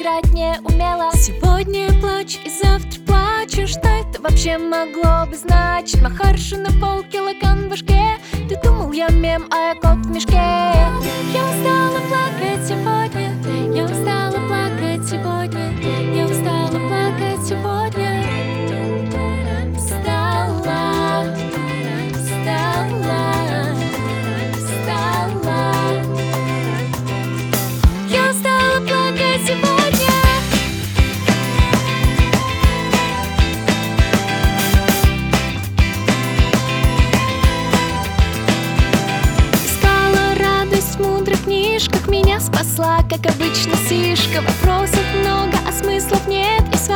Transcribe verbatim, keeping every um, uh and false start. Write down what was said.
играть не умела. Сегодня плачу и завтра плачу. Что это вообще могло бы значить? Махарша на полкилограмм в башке. Ты думал, я мем, а я кот в мешке. Я устала плакать сегодня. Я устала плакать сегодня. Я устала плакать сегодня. Устала, устала, устала. Я устала плакать сегодня. Искала радость в мудрых книжках. Меня спасла, как обычно, сишка. Вопросов много, а смыслов нет. И